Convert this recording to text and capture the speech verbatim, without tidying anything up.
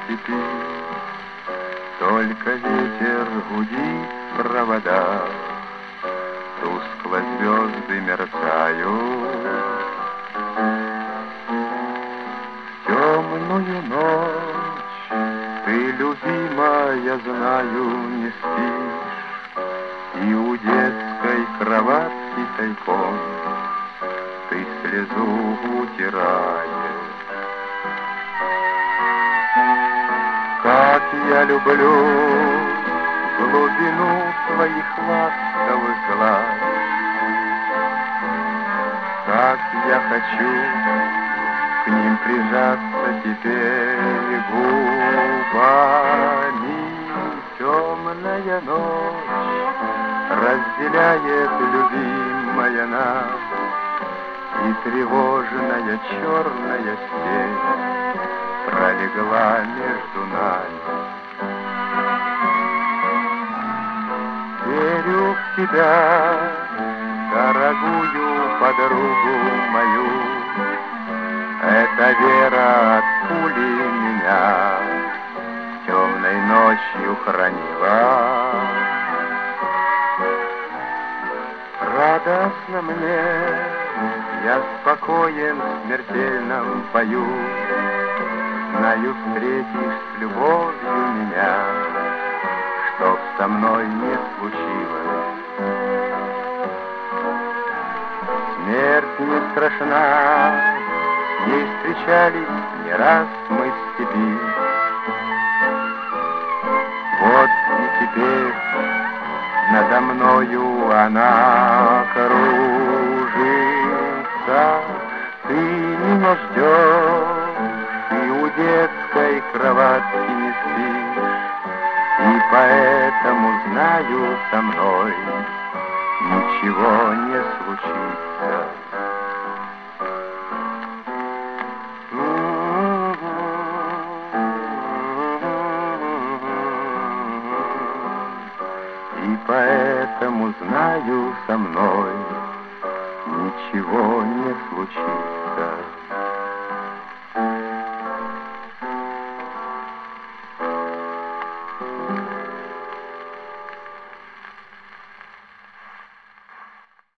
степи. Только ветер гудит в проводах, тускло звезды мерцают. В темную ночь ты, любимая, знаю, не спишь, и у детской кроватки тайком ты слезу утираешь. Как я люблю глубину твоих ласковых глаз, как я хочу к ним прижаться теперь губами. Темная ночь разделяет, любимая, нас, и тревожная черная степь пролегла между нами. Верю в тебя, дорогую подругу мою, эта вера от пули меня темной ночью хранила. Радостно мне, я спокоен в смертельном бою, знаю, встретишь с любовью меня, чтоб со мной не случилось. Смерть не страшна, с ней встречались не раз мы в степи. Вот и теперь надо мною она кружится. Ты меня ждешь, и у детской кроватки не спишь, и поэтому знаю, со мной ничего не случится. И поэтому знаю, со мной ничего не случится.